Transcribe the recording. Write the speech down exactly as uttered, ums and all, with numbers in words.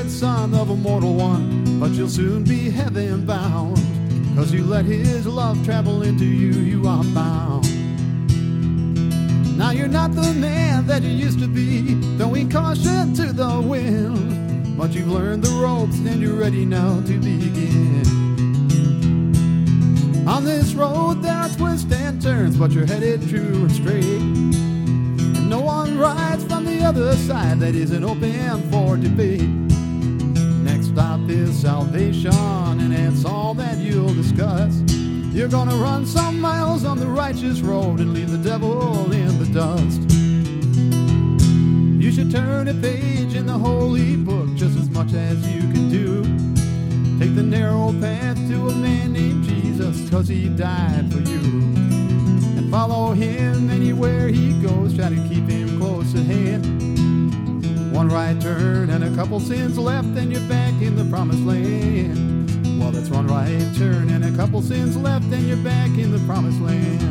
beloved son of a mortal one, but you'll soon be heaven bound. Cause you let his love travel into you, you are bound. Now you're not the man that you used to be, throwing caution to the wind. But you've learned the ropes and you're ready now to begin. On this road there are twists and turns, but you're headed true and straight. And no one rides from the other side that isn't open for debate. Next stop is salvation, and it's all that you'll discuss. You're gonna run some miles on the righteous road and leave the devil in the dust. You should turn a page in the holy book just as much as you can do. Take the narrow path to a man named Jesus, cause he died for you. And follow him anywhere he goes, try to keep him close at hand. One right turn and a couple sins left, and you're back in the promised land. Well, that's one right turn and a couple sins left, and you're back in the promised land.